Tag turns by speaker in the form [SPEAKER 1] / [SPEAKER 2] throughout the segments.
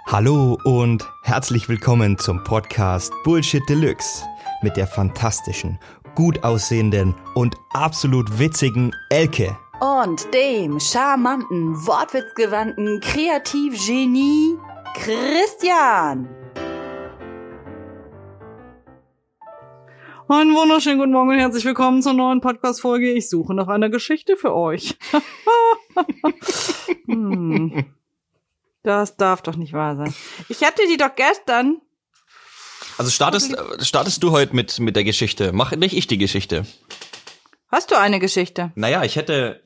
[SPEAKER 1] Hallo und herzlich willkommen zum Podcast Bullshit Deluxe mit der fantastischen, gut aussehenden und absolut witzigen Elke.
[SPEAKER 2] Und dem charmanten, wortwitzgewandten Kreativgenie Christian.
[SPEAKER 3] Einen wunderschönen guten Morgen und herzlich willkommen zur neuen Podcast-Folge. Ich suche nach einer Geschichte für euch. Das darf doch nicht wahr sein. Ich hatte die doch gestern.
[SPEAKER 1] Also startest du heute mit der Geschichte. Mach nicht ich die Geschichte.
[SPEAKER 3] Hast du eine Geschichte?
[SPEAKER 1] Naja, ich hätte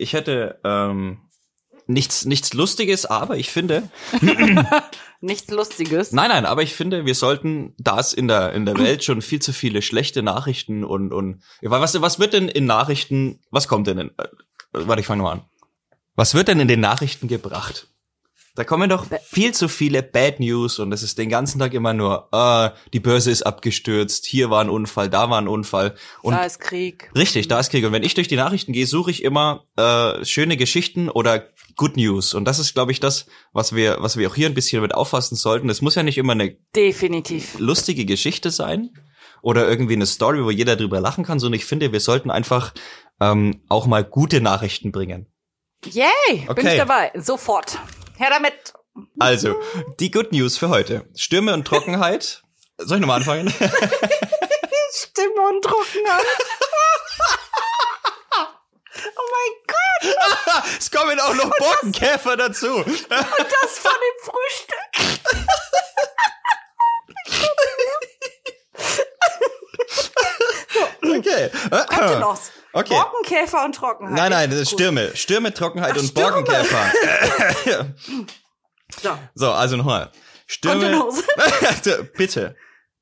[SPEAKER 1] nichts Lustiges, aber ich finde...
[SPEAKER 3] Nichts Lustiges?
[SPEAKER 1] Nein, aber ich finde, wir sollten, da es in der Welt schon viel zu viele schlechte Nachrichten und was wird denn in Nachrichten, was kommt denn warte, ich fange mal an. Was wird denn in den Nachrichten gebracht? Da kommen doch viel zu viele Bad News und es ist den ganzen Tag immer nur, die Börse ist abgestürzt, hier war ein Unfall, da war ein Unfall. Und
[SPEAKER 3] da ist Krieg.
[SPEAKER 1] Richtig, da ist Krieg. Und wenn ich durch die Nachrichten gehe, suche ich immer schöne Geschichten oder Good News. Und das ist, glaube ich, das, was wir auch hier ein bisschen mit auffassen sollten. Es muss ja nicht immer eine
[SPEAKER 3] definitiv
[SPEAKER 1] lustige Geschichte sein oder irgendwie eine Story, wo jeder drüber lachen kann, sondern ich finde, wir sollten einfach auch mal gute Nachrichten bringen.
[SPEAKER 3] Yay, okay. Bin ich dabei. Sofort. Her damit.
[SPEAKER 1] Also, die Good News für heute. Stürme und Trockenheit. Soll ich nochmal anfangen?
[SPEAKER 3] Stimme und Trockenheit. Oh mein Gott.
[SPEAKER 1] Es kommen auch noch Borkenkäfer dazu.
[SPEAKER 3] Und das von dem Frühstück.
[SPEAKER 1] Okay.
[SPEAKER 3] Kontenance.
[SPEAKER 1] Okay.
[SPEAKER 3] Borkenkäfer und Trockenheit.
[SPEAKER 1] Nein, das ist Stürme. Stürme, Trockenheit und
[SPEAKER 3] Stürme.
[SPEAKER 1] Borkenkäfer. So, also nochmal. Stürme. Bitte.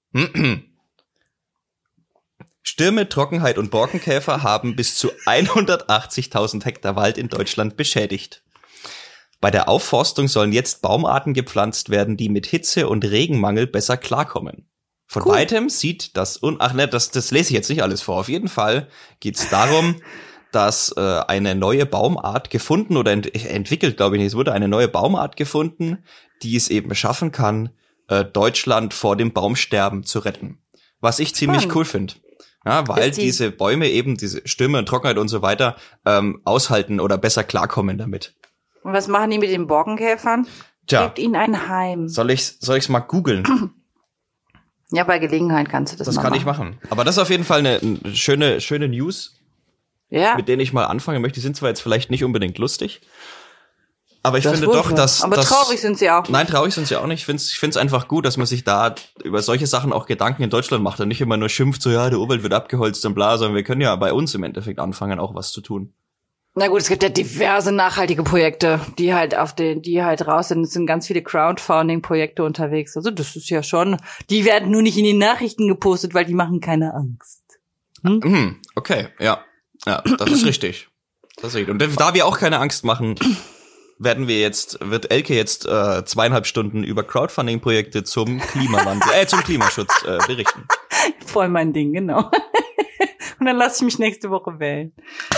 [SPEAKER 1] Stürme, Trockenheit und Borkenkäfer haben bis zu 180.000 Hektar Wald in Deutschland beschädigt. Bei der Aufforstung sollen jetzt Baumarten gepflanzt werden, die mit Hitze und Regenmangel besser klarkommen. Von weitem sieht das das lese ich jetzt nicht alles vor. Auf jeden Fall geht es darum, dass eine neue Baumart gefunden oder entwickelt, glaube ich nicht. Es wurde eine neue Baumart gefunden, die es eben schaffen kann, Deutschland vor dem Baumsterben zu retten. Was ich ziemlich cool finde. Ja, weil diese Bäume eben diese Stürme und Trockenheit und so weiter aushalten oder besser klarkommen damit.
[SPEAKER 3] Und was machen die mit den Borkenkäfern?
[SPEAKER 1] Tja.
[SPEAKER 3] Gebt ihnen ein Heim.
[SPEAKER 1] Soll ich's mal googeln?
[SPEAKER 3] Ja, bei Gelegenheit kannst du das
[SPEAKER 1] kann ich machen. Aber das ist auf jeden Fall eine schöne News,
[SPEAKER 3] ja,
[SPEAKER 1] mit denen ich mal anfangen möchte. Die sind zwar jetzt vielleicht nicht unbedingt lustig, aber ich finde doch, dass...
[SPEAKER 3] Aber traurig sind sie auch.
[SPEAKER 1] Nein, traurig sind sie auch nicht. Ich finde es einfach gut, dass man sich da über solche Sachen auch Gedanken in Deutschland macht und nicht immer nur schimpft, so ja, der Urwald wird abgeholzt und bla, sondern wir können ja bei uns im Endeffekt anfangen, auch was zu tun.
[SPEAKER 3] Na gut, es gibt ja diverse nachhaltige Projekte, die halt raus sind. Es sind ganz viele Crowdfunding-Projekte unterwegs. Also das ist ja schon, die werden nur nicht in den Nachrichten gepostet, weil die machen keine Angst.
[SPEAKER 1] Okay, ja, das ist richtig. Das ist richtig. Und da wir auch keine Angst machen, wird Elke jetzt 2,5 Stunden über Crowdfunding-Projekte zum Klimawandel, zum Klimaschutz berichten.
[SPEAKER 3] Voll mein Ding, genau. Und dann lasse ich mich nächste Woche wählen.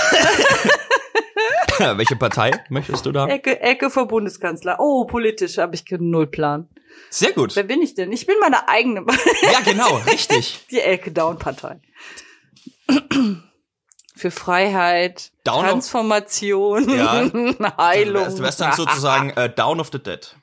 [SPEAKER 1] Welche Partei möchtest du da?
[SPEAKER 3] Elke für Bundeskanzler. Oh, politisch habe ich null Plan.
[SPEAKER 1] Sehr gut.
[SPEAKER 3] Wer bin ich denn? Ich bin meine eigene.
[SPEAKER 1] Ja, genau, richtig.
[SPEAKER 3] Die Elke-Down-Partei. Für Freiheit, Transformation, Heilung.
[SPEAKER 1] Du wärst dann sozusagen Down of the Dead.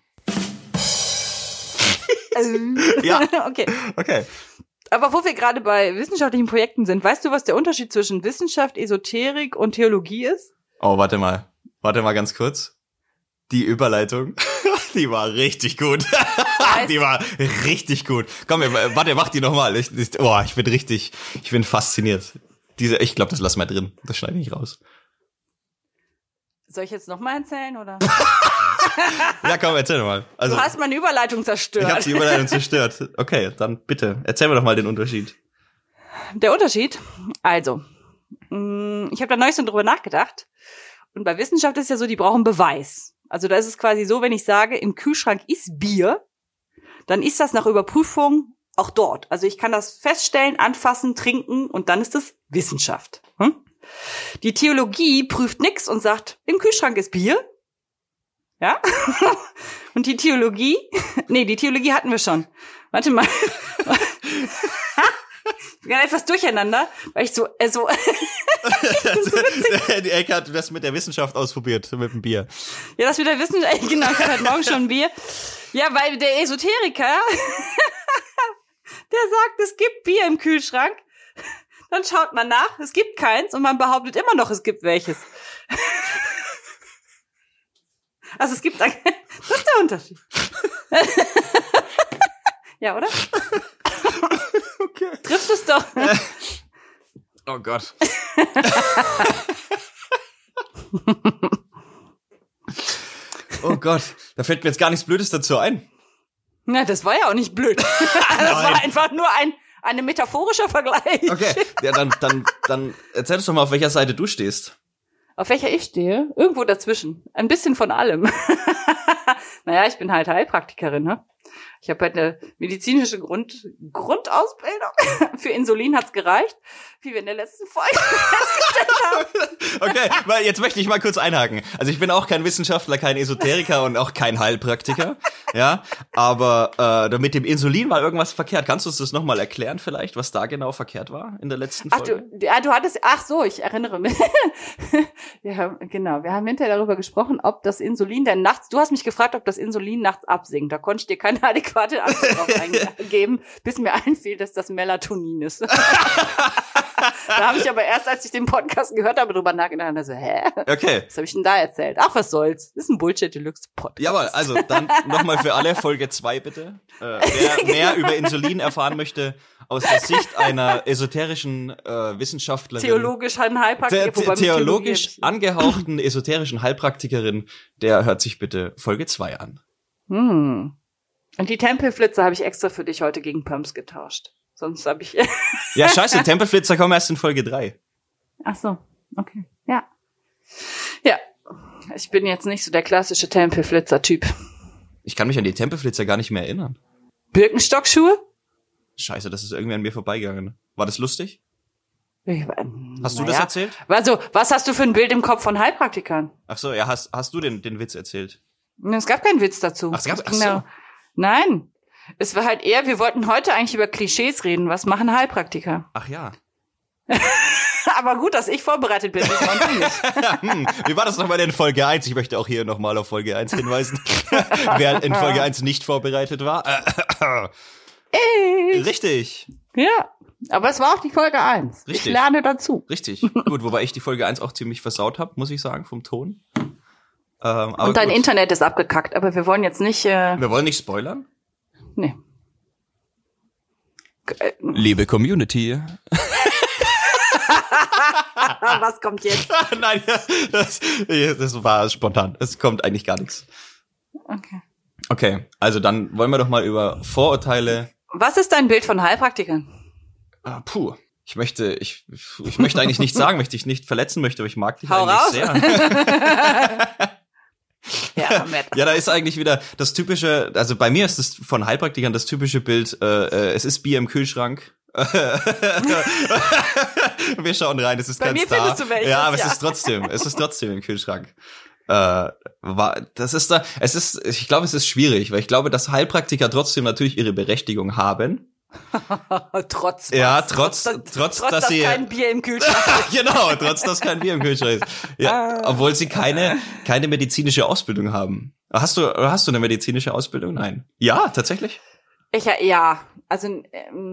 [SPEAKER 1] Ja. Okay.
[SPEAKER 3] Aber wo wir gerade bei wissenschaftlichen Projekten sind, weißt du, was der Unterschied zwischen Wissenschaft, Esoterik und Theologie ist?
[SPEAKER 1] Oh, warte mal ganz kurz. Die Überleitung, die war richtig gut. Die war richtig gut. Komm, warte, mach die nochmal. Ich bin fasziniert. Ich glaube, das lassen wir drin. Das schneide ich nicht raus.
[SPEAKER 3] Soll ich jetzt nochmal erzählen, oder?
[SPEAKER 1] Ja, komm, erzähl doch mal. Also,
[SPEAKER 3] du hast meine Überleitung zerstört.
[SPEAKER 1] Ich habe die Überleitung zerstört. Okay, dann bitte, erzähl mir doch mal den Unterschied.
[SPEAKER 3] Der Unterschied? Also, ich habe da neulich so drüber nachgedacht. Und bei Wissenschaft ist ja so, die brauchen Beweis. Also da ist es quasi so, wenn ich sage, im Kühlschrank ist Bier, dann ist das nach Überprüfung auch dort. Also ich kann das feststellen, anfassen, trinken und dann ist es Wissenschaft. Die Theologie prüft nix und sagt, im Kühlschrank ist Bier, Ja? Und die Theologie? Nee, die Theologie hatten wir schon. Warte mal. Ich bin etwas durcheinander, weil ich so
[SPEAKER 1] Die Ecke hat das mit der Wissenschaft ausprobiert, mit dem Bier.
[SPEAKER 3] Ja, das mit der Wissenschaft, genau, ich hatte heute Morgen schon ein Bier. Ja, weil der Esoteriker, der sagt, es gibt Bier im Kühlschrank. Dann schaut man nach, es gibt keins und man behauptet immer noch, es gibt welches. Also es gibt, das ist der Unterschied. Ja, oder?
[SPEAKER 1] Okay.
[SPEAKER 3] Trifft es doch.
[SPEAKER 1] Oh Gott. Oh Gott, da fällt mir jetzt gar nichts Blödes dazu ein.
[SPEAKER 3] Na, das war ja auch nicht blöd. Das war einfach nur ein metaphorischer Vergleich.
[SPEAKER 1] Okay, ja, dann erzähl uns doch mal, auf welcher Seite du stehst.
[SPEAKER 3] Auf welcher ich stehe? Irgendwo dazwischen. Ein bisschen von allem. Naja, ich bin halt Heilpraktikerin, ne? Ich habe halt eine medizinische Grundausbildung. Für Insulin hat's gereicht, wie wir in der letzten Folge festgestellt haben.
[SPEAKER 1] Okay, weil jetzt möchte ich mal kurz einhaken. Also ich bin auch kein Wissenschaftler, kein Esoteriker und auch kein Heilpraktiker, ja. Aber mit dem Insulin war irgendwas verkehrt. Kannst du uns das nochmal erklären vielleicht, was da genau verkehrt war in der letzten Folge?
[SPEAKER 3] Du hattest, ich erinnere mich. Ja, genau. Wir haben hinterher darüber gesprochen, ob das Insulin denn nachts, du hast mich gefragt, ob das Insulin nachts absinkt. Da konnte ich dir keine adäquate Antwort drauf eingeben, bis mir einfiel, dass das Melatonin ist. Da habe ich aber erst, als ich den Podcast gehört habe, drüber nachgedacht und so,
[SPEAKER 1] Okay.
[SPEAKER 3] Was habe ich denn da erzählt? Ach, was soll's? Das ist ein Bullshit-Deluxe-Podcast.
[SPEAKER 1] Jawohl, also dann nochmal für alle Folge 2 bitte. Wer mehr über Insulin erfahren möchte, aus der Sicht einer esoterischen Wissenschaftlerin.
[SPEAKER 3] Theologischen Heilpraktikerin.
[SPEAKER 1] Theologisch angehauchten esoterischen Heilpraktikerin, der hört sich bitte Folge 2 an.
[SPEAKER 3] Und die Tempelflitzer habe ich extra für dich heute gegen Pumps getauscht. Sonst habe ich...
[SPEAKER 1] Ja, scheiße, Tempelflitzer kommen erst in Folge 3.
[SPEAKER 3] Ach so, okay. Ja. Ja, ich bin jetzt nicht so der klassische Tempelflitzer-Typ.
[SPEAKER 1] Ich kann mich an die Tempelflitzer gar nicht mehr erinnern.
[SPEAKER 3] Birkenstockschuhe?
[SPEAKER 1] Scheiße, das ist irgendwie an mir vorbeigegangen. War das lustig? Hast du
[SPEAKER 3] Naja.
[SPEAKER 1] das erzählt?
[SPEAKER 3] Also, was hast du für ein Bild im Kopf von Heilpraktikern?
[SPEAKER 1] Ach so, ja, hast du den Witz erzählt?
[SPEAKER 3] Es gab keinen Witz dazu.
[SPEAKER 1] Ach, es gab- ach so.
[SPEAKER 3] Genau. Nein. Es war halt eher, wir wollten heute eigentlich über Klischees reden. Was machen Heilpraktiker?
[SPEAKER 1] Ach ja.
[SPEAKER 3] Aber gut, dass ich vorbereitet bin. Das war nicht.
[SPEAKER 1] Wie war das nochmal in Folge 1? Ich möchte auch hier nochmal auf Folge 1 hinweisen. Wer in Folge 1 nicht vorbereitet war. Richtig.
[SPEAKER 3] Ja, aber es war auch die Folge 1.
[SPEAKER 1] Richtig.
[SPEAKER 3] Ich lerne dazu.
[SPEAKER 1] Richtig. Gut, wobei ich die Folge 1 auch ziemlich versaut habe, muss ich sagen, vom Ton. Aber
[SPEAKER 3] Und dein
[SPEAKER 1] gut.
[SPEAKER 3] Internet ist abgekackt, aber wir wollen jetzt nicht...
[SPEAKER 1] Wir wollen nicht spoilern.
[SPEAKER 3] Nee.
[SPEAKER 1] Liebe Community.
[SPEAKER 3] Was kommt jetzt?
[SPEAKER 1] Nein, das war spontan. Es kommt eigentlich gar nichts.
[SPEAKER 3] Okay.
[SPEAKER 1] Okay, also dann wollen wir doch mal über Vorurteile.
[SPEAKER 3] Was ist dein Bild von Heilpraktikern?
[SPEAKER 1] Ich möchte eigentlich nicht sagen, möchte ich nicht verletzen möchte, aber ich mag dich
[SPEAKER 3] Hau
[SPEAKER 1] eigentlich
[SPEAKER 3] raus.
[SPEAKER 1] sehr.
[SPEAKER 3] Ja,
[SPEAKER 1] Ja, da ist eigentlich wieder das typische, also bei mir ist es von Heilpraktikern das typische Bild, es ist Bier im Kühlschrank. Wir schauen rein, es ist
[SPEAKER 3] Bei
[SPEAKER 1] ganz
[SPEAKER 3] mir
[SPEAKER 1] da.
[SPEAKER 3] findest du welches,
[SPEAKER 1] ja, aber
[SPEAKER 3] ja.
[SPEAKER 1] es ist trotzdem im Kühlschrank. Ich glaube, es ist schwierig, weil ich glaube, dass Heilpraktiker trotzdem natürlich ihre Berechtigung haben.
[SPEAKER 3] Trotz was?
[SPEAKER 1] Ja, trotz, dass sie
[SPEAKER 3] kein Bier im Kühlschrank.
[SPEAKER 1] genau, trotz dass kein Bier im Kühlschrank ist. Ja, obwohl sie keine medizinische Ausbildung haben. Hast du eine medizinische Ausbildung? Nein. Ja, tatsächlich.
[SPEAKER 3] Ja, also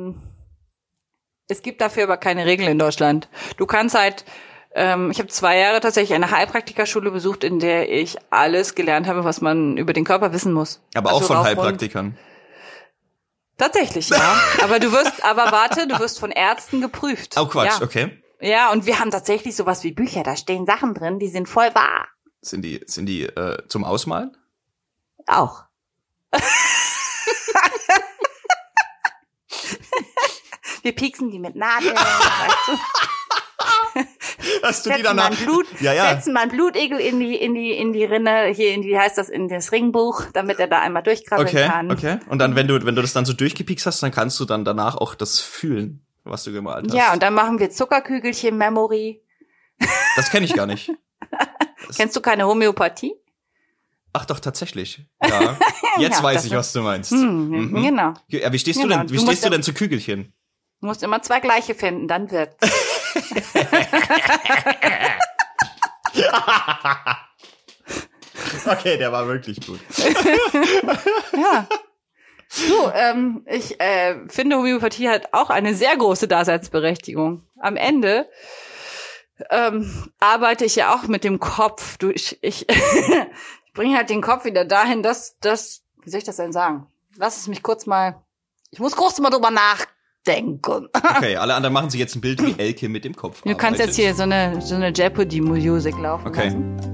[SPEAKER 3] es gibt dafür aber keine Regeln in Deutschland. Du kannst halt, ich habe 2 Jahre tatsächlich eine Heilpraktikerschule besucht, in der ich alles gelernt habe, was man über den Körper wissen muss.
[SPEAKER 1] Aber
[SPEAKER 3] Also
[SPEAKER 1] auch von
[SPEAKER 3] rauf,
[SPEAKER 1] Heilpraktikern.
[SPEAKER 3] Tatsächlich, ja. Aber du wirst von Ärzten geprüft.
[SPEAKER 1] Oh Quatsch,
[SPEAKER 3] ja.
[SPEAKER 1] okay.
[SPEAKER 3] Ja, und wir haben tatsächlich sowas wie Bücher, da stehen Sachen drin, die sind voll wahr.
[SPEAKER 1] Sind die zum Ausmalen?
[SPEAKER 3] Auch. Wir pieksen die mit Nadeln, weißt du?
[SPEAKER 1] Hast du die
[SPEAKER 3] Setzen
[SPEAKER 1] danach?
[SPEAKER 3] mal ein Blut,
[SPEAKER 1] Ja.
[SPEAKER 3] setzen mal ein Blutegel in die Rinne, hier wie heißt das, in das Ringbuch, damit er da einmal durchkrabbeln kann.
[SPEAKER 1] Okay. Und dann, wenn du das dann so durchgepiekst hast, dann kannst du dann danach auch das fühlen, was du gemalt hast.
[SPEAKER 3] Ja, und dann machen wir Zuckerkügelchen Memory.
[SPEAKER 1] Das kenne ich gar nicht.
[SPEAKER 3] Kennst du keine Homöopathie?
[SPEAKER 1] Ach doch, tatsächlich. Ja. Jetzt
[SPEAKER 3] Ja,
[SPEAKER 1] weiß
[SPEAKER 3] das
[SPEAKER 1] ich,
[SPEAKER 3] ist-
[SPEAKER 1] was du meinst.
[SPEAKER 3] Genau.
[SPEAKER 1] Ja, wie stehst du
[SPEAKER 3] Genau,
[SPEAKER 1] denn? Wie
[SPEAKER 3] du
[SPEAKER 1] stehst
[SPEAKER 3] musst
[SPEAKER 1] du
[SPEAKER 3] ja-
[SPEAKER 1] denn zu Kügelchen?
[SPEAKER 3] Du musst immer 2 gleiche finden, dann wird's.
[SPEAKER 1] Okay, der war wirklich gut.
[SPEAKER 3] Ja. Du, ich finde, Homöopathie hat auch eine sehr große Daseinsberechtigung. Am Ende arbeite ich ja auch mit dem Kopf. Ich bringe halt den Kopf wieder dahin, dass, wie soll ich das denn sagen? Lass es mich kurz mal, ich muss kurz mal drüber nachdenken.
[SPEAKER 1] Okay, alle anderen machen sich jetzt ein Bild, wie Elke mit dem Kopf
[SPEAKER 3] Du kannst jetzt hier so eine Jeopardy-Musik laufen
[SPEAKER 1] Okay.
[SPEAKER 3] lassen.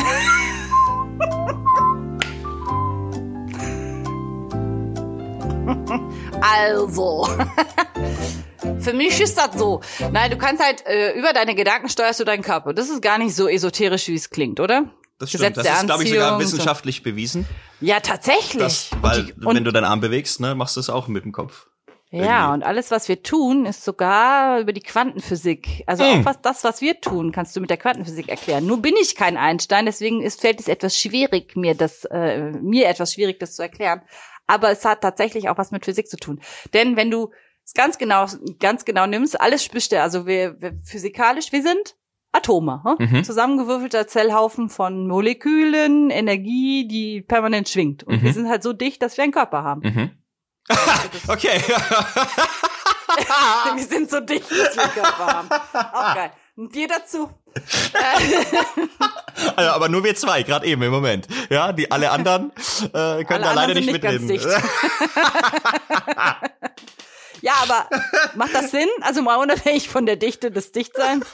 [SPEAKER 3] Also, für mich ist das so. Nein, du kannst halt, über deine Gedanken steuerst du deinen Körper. Das ist gar nicht so esoterisch, wie es klingt, oder?
[SPEAKER 1] Das
[SPEAKER 3] Gesetz
[SPEAKER 1] stimmt, das
[SPEAKER 3] der
[SPEAKER 1] ist, glaube ich, sogar
[SPEAKER 3] Anziehung,
[SPEAKER 1] wissenschaftlich bewiesen.
[SPEAKER 3] Ja, tatsächlich.
[SPEAKER 1] Weil, wenn du deinen Arm bewegst, ne, machst du es auch mit dem Kopf.
[SPEAKER 3] Ja,
[SPEAKER 1] irgendwie.
[SPEAKER 3] und alles, was wir tun, ist sogar über die Quantenphysik. Also auch was wir tun, kannst du mit der Quantenphysik erklären. Nur bin ich kein Einstein, deswegen fällt es etwas schwierig, mir etwas schwierig, das zu erklären. Aber es hat tatsächlich auch was mit Physik zu tun. Denn wenn du es ganz genau nimmst, alles bestimmt, also wir physikalisch, wir sind Atome, zusammengewürfelter Zellhaufen von Molekülen, Energie, die permanent schwingt. Und wir sind halt so dicht, dass wir einen Körper haben.
[SPEAKER 1] Okay.
[SPEAKER 3] Wir sind so dicht, dass wir einen Körper haben. Auch geil. Und wir dazu.
[SPEAKER 1] Also, aber nur wir zwei, gerade eben im Moment. Ja, alle anderen können
[SPEAKER 3] Alle
[SPEAKER 1] da
[SPEAKER 3] anderen
[SPEAKER 1] leider
[SPEAKER 3] sind
[SPEAKER 1] nicht
[SPEAKER 3] ganz
[SPEAKER 1] mitreden.
[SPEAKER 3] dicht. Ja, aber macht das Sinn? Also mal unabhängig von der Dichte des Dichtseins.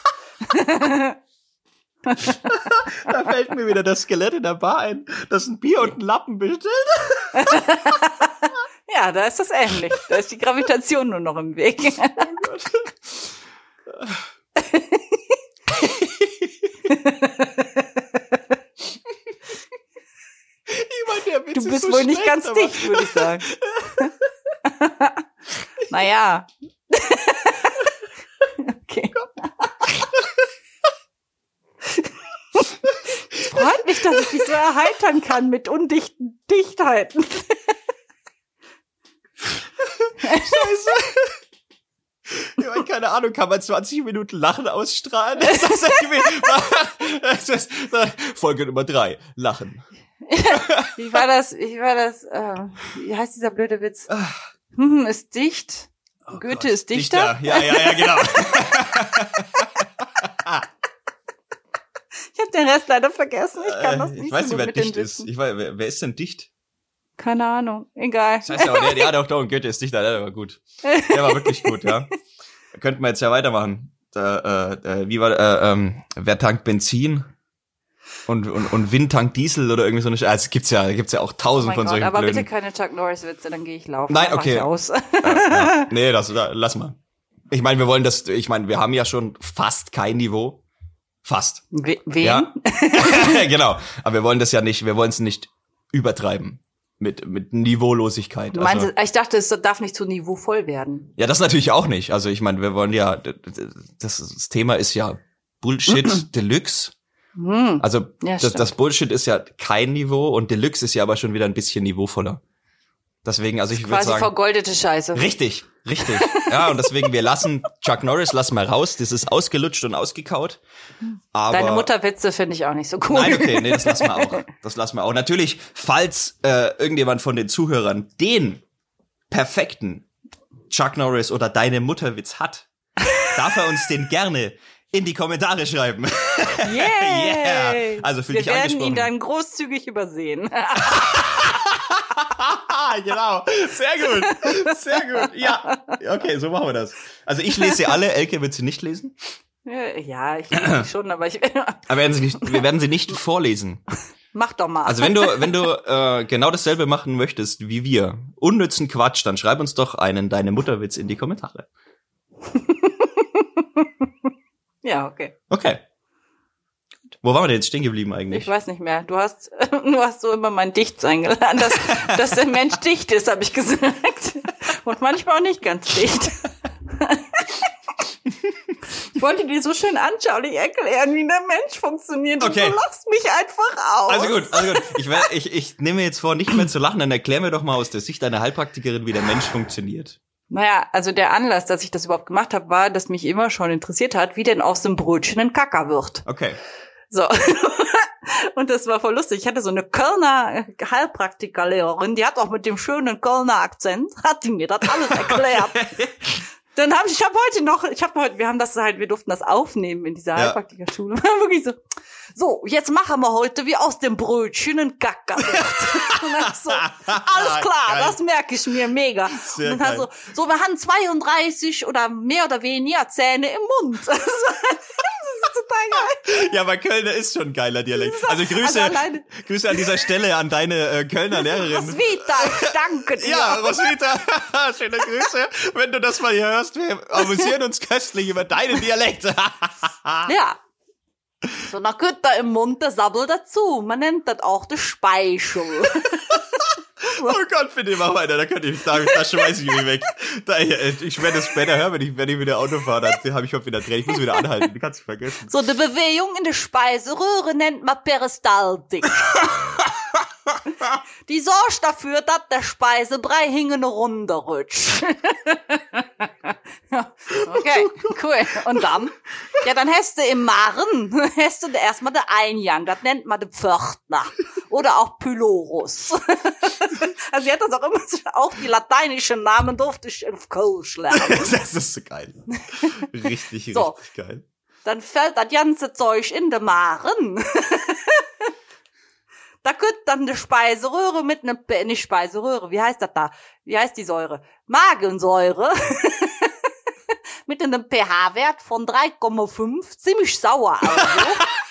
[SPEAKER 1] Da fällt mir wieder das Skelett in der Bar ein, das ein Bier und ein Lappen bestellt.
[SPEAKER 3] Ja, da ist das ähnlich. Da ist die Gravitation nur noch im Weg.
[SPEAKER 1] Ich meine, der Witz
[SPEAKER 3] Du
[SPEAKER 1] ist
[SPEAKER 3] bist
[SPEAKER 1] so
[SPEAKER 3] wohl nicht
[SPEAKER 1] schlecht,
[SPEAKER 3] ganz
[SPEAKER 1] aber-
[SPEAKER 3] dicht, würde ich sagen. Naja. Okay. Es freut mich, dass ich dich so erheitern kann mit undichten Dichtheiten.
[SPEAKER 1] Scheiße. Ich meine, keine Ahnung, kann man 20 Minuten Lachen ausstrahlen? Das ist irgendwie, das ist Folge Nummer 3, Lachen.
[SPEAKER 3] Wie war das, wie heißt dieser blöde Witz? Ist dicht. Goethe
[SPEAKER 1] Gott.
[SPEAKER 3] ist Dichter.
[SPEAKER 1] Ja, genau.
[SPEAKER 3] Ich habe den Rest leider vergessen. Ich kann das nicht
[SPEAKER 1] Ich weiß
[SPEAKER 3] so
[SPEAKER 1] nicht, wer
[SPEAKER 3] gut mit den
[SPEAKER 1] dicht ist.
[SPEAKER 3] Witzen.
[SPEAKER 1] Ich weiß, wer ist denn dicht?
[SPEAKER 3] Keine Ahnung. Egal.
[SPEAKER 1] Scheiße, aber ja, doch, Goethe ist Dichter, der war gut. Der war wirklich gut, ja. Könnten wir jetzt ja weitermachen. Wie war, wer tankt Benzin? Und Wind tankt Diesel oder irgendwie so eine Also gibt's ja auch
[SPEAKER 3] Oh
[SPEAKER 1] tausend
[SPEAKER 3] mein
[SPEAKER 1] von
[SPEAKER 3] Gott,
[SPEAKER 1] solchen
[SPEAKER 3] aber
[SPEAKER 1] blöden.
[SPEAKER 3] bitte keine Chuck Norris-Witze, dann gehe ich laufen.
[SPEAKER 1] Nein,
[SPEAKER 3] Dann mach
[SPEAKER 1] okay.
[SPEAKER 3] ich aus.
[SPEAKER 1] Ja. Nee, lass mal. Ich meine, wir haben ja schon fast kein Niveau. Fast.
[SPEAKER 3] Wen?
[SPEAKER 1] Ja. Genau. Aber wir wollen es nicht übertreiben. Mit Niveaulosigkeit.
[SPEAKER 3] Du meinst, ich dachte, es darf nicht zu niveauvoll werden.
[SPEAKER 1] Ja, das natürlich auch nicht. Also ich meine, wir wollen ja, das Thema ist ja Bullshit Deluxe. Also
[SPEAKER 3] Ja,
[SPEAKER 1] das Bullshit ist ja kein Niveau und Deluxe ist ja aber schon wieder ein bisschen niveauvoller. Deswegen, also ich würde
[SPEAKER 3] Quasi
[SPEAKER 1] sagen,
[SPEAKER 3] vergoldete Scheiße.
[SPEAKER 1] richtig. Ja, und deswegen, wir lassen Chuck Norris mal raus. Das ist ausgelutscht und ausgekaut. Aber
[SPEAKER 3] Deine Mutterwitze finde ich auch nicht so cool.
[SPEAKER 1] Nein, okay, nee, das lassen wir auch. Natürlich, falls irgendjemand von den Zuhörern den perfekten Chuck Norris oder deine Mutterwitz hat, darf er uns den gerne in die Kommentare schreiben.
[SPEAKER 3] Yeah.
[SPEAKER 1] Yeah. Also fühl
[SPEAKER 3] Wir
[SPEAKER 1] dich
[SPEAKER 3] werden
[SPEAKER 1] angesprochen.
[SPEAKER 3] ihn dann großzügig übersehen.
[SPEAKER 1] Genau, sehr gut, ja. Okay, so machen wir das. Also ich lese sie alle, Elke wird sie nicht lesen.
[SPEAKER 3] Ja, ich lese die schon, aber
[SPEAKER 1] Aber wir werden sie nicht vorlesen.
[SPEAKER 3] mach doch mal.
[SPEAKER 1] Also wenn du genau dasselbe machen möchtest wie wir, unnützen Quatsch, dann schreib uns doch einen Deine Mutterwitz in die Kommentare.
[SPEAKER 3] Ja, okay.
[SPEAKER 1] Okay. Wo waren wir denn jetzt stehen geblieben eigentlich?
[SPEAKER 3] Ich weiß nicht mehr. Du hast so immer mein Dichtsein gelernt, dass der Mensch dicht ist, habe ich gesagt. Und manchmal auch nicht ganz dicht. wollte dir so schön anschaulich erklären, wie der Mensch funktioniert.
[SPEAKER 1] Okay.
[SPEAKER 3] Und du lachst mich einfach aus.
[SPEAKER 1] Also gut. Ich nehme mir jetzt vor, nicht mehr zu lachen, dann erklär mir doch mal aus der Sicht einer Heilpraktikerin, wie der Mensch funktioniert.
[SPEAKER 3] Naja, also der Anlass, dass ich das überhaupt gemacht habe, war, dass mich immer schon interessiert hat, wie denn aus dem Brötchen ein Kacker wird.
[SPEAKER 1] Okay.
[SPEAKER 3] So. Und das war voll lustig. Ich hatte so eine Kölner Heilpraktikerlehrerin, die hat auch mit dem schönen Kölner Akzent, hat die mir das alles erklärt. Dann wir durften das aufnehmen in dieser Heilpraktikerschule. Wirklich so, jetzt machen wir heute wie aus dem Brötchen ein Kacker. Und dann so, alles klar, geil. Das merke ich mir mega. Sehr und dann geil. So, wir haben 32 oder mehr oder weniger Zähne im Mund. Das ist total geil.
[SPEAKER 1] Ja, aber Kölner ist schon ein geiler Dialekt. Also Grüße an dieser Stelle an deine Kölner Lehrerin.
[SPEAKER 3] Roswitha, danke dir.
[SPEAKER 1] Ja, Roswitha, schöne Grüße. Wenn du das mal hier hörst, wir amüsieren uns köstlich über deinen Dialekt.
[SPEAKER 3] Ja. So, na gut, da im Mund, der Sabbel dazu. Man nennt das auch der Speichel.
[SPEAKER 1] Oh Gott, bitte mach weiter, da schmeiß ich mich weg. Ich werde das später hören, wenn ich wieder Auto fahre, dann habe ich heute wieder Tränen. Ich muss wieder anhalten, du kannst es vergessen.
[SPEAKER 3] So, die Bewegung in der Speiseröhre nennt man Peristaltik. Die sorgt dafür, dass der Speisebrei hinten runterrutscht. Okay, cool. Und dann? Ja, dann hast du im Magen, erstmal der Eingang, das nennt man den Pförtner. Oder auch Pylorus. Also sie hat das auch immer, auch die lateinischen Namen durfte ich auf Kölsch lernen.
[SPEAKER 1] Das ist so geil. Richtig geil.
[SPEAKER 3] Dann fällt das ganze Zeug in den Magen. Da könnte dann eine Speiseröhre mit nicht Speiseröhre, wie heißt das da? Wie heißt die Säure? Magensäure. Mit einem pH-Wert von 3,5, ziemlich sauer also.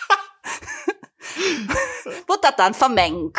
[SPEAKER 3] Wird das dann vermengt.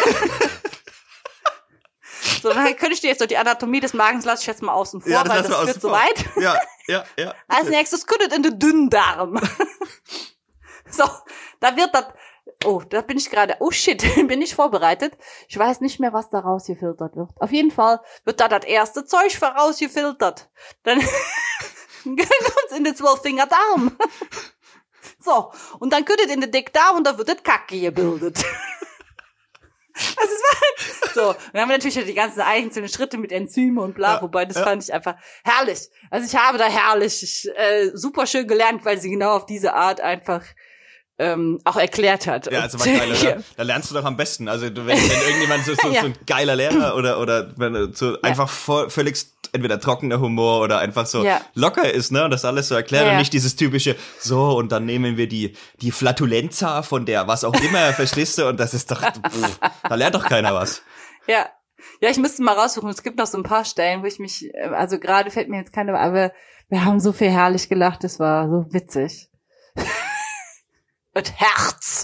[SPEAKER 3] So, dann könnte ich dir jetzt so die Anatomie des Magens lasse ich jetzt mal außen vor, weil das wird so weit.
[SPEAKER 1] Ja.
[SPEAKER 3] Als nächstes könnte in den Dünndarm. So, da wird das. Oh, da bin ich gerade. Oh shit, bin ich vorbereitet. Ich weiß nicht mehr, was da rausgefiltert wird. Auf jeden Fall wird da das erste Zeug rausgefiltert. Dann kommt's in den 12-Finger-Darm. So, und dann könntet in den Dickdarm und da wird das Kacke gebildet. Also es war halt so. Und dann haben wir natürlich die ganzen einzelnen Schritte mit Enzyme und bla, wobei das fand ich einfach herrlich. Also ich habe da herrlich super schön gelernt, weil sie genau auf diese Art einfach auch erklärt hat.
[SPEAKER 1] Ja, also war geil, da lernst du doch am besten. Also wenn irgendjemand so ein geiler Lehrer oder wenn so einfach völlig entweder trockener Humor oder einfach so locker ist, ne, und das alles so erklärt und nicht dieses typische so und dann nehmen wir die Flatulenza von der was auch immer, verstehst du, und das ist doch da lernt doch keiner was.
[SPEAKER 3] Ja, ich müsste mal raussuchen. Es gibt noch so ein paar Stellen, wo ich mich, also gerade fällt mir jetzt keine, aber wir haben so viel herrlich gelacht, das war so witzig. Mit Herz.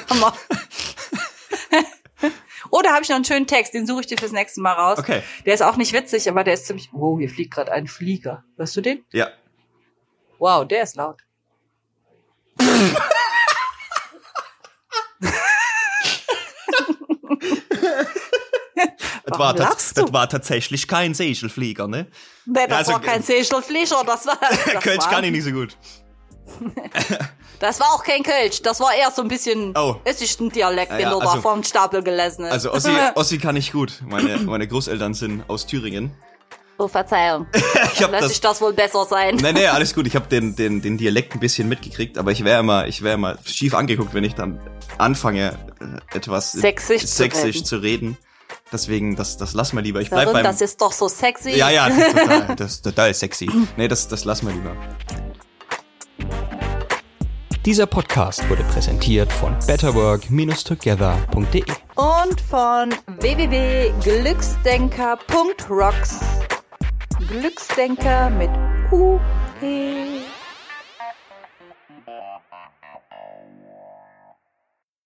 [SPEAKER 3] Oder habe ich noch einen schönen Text, den suche ich dir fürs nächste Mal raus.
[SPEAKER 1] Okay.
[SPEAKER 3] Der ist auch nicht witzig, aber der ist ziemlich... Wow, hier fliegt gerade ein Flieger. Hörst du den?
[SPEAKER 1] Ja.
[SPEAKER 3] Wow, der ist laut.
[SPEAKER 1] Das war tatsächlich kein Segelflieger, ne?
[SPEAKER 3] Nee, das war kein Segelflieger, das war...
[SPEAKER 1] Kölsch kann ich nicht so gut.
[SPEAKER 3] Das war auch kein Kölsch, das war eher so ein bisschen Dialekt, den du da vom Stapel gelesen hast.
[SPEAKER 1] Also Ossi kann ich gut. Meine Großeltern sind aus Thüringen.
[SPEAKER 3] Oh, Verzeihung. Lass ich das wohl besser sein.
[SPEAKER 1] Nee, alles gut. Ich habe den Dialekt ein bisschen mitgekriegt, aber ich wäre immer schief angeguckt, wenn ich dann anfange, etwas sächsisch zu reden. Deswegen, das lass mal lieber. Ich bleib beim...
[SPEAKER 3] Das ist doch so sexy.
[SPEAKER 1] Ja, total, das ist total sexy. Nee, das lass mal lieber.
[SPEAKER 4] Dieser Podcast wurde präsentiert von betterwork-together.de
[SPEAKER 3] und von www.glücksdenker.rocks. Glücksdenker mit UE.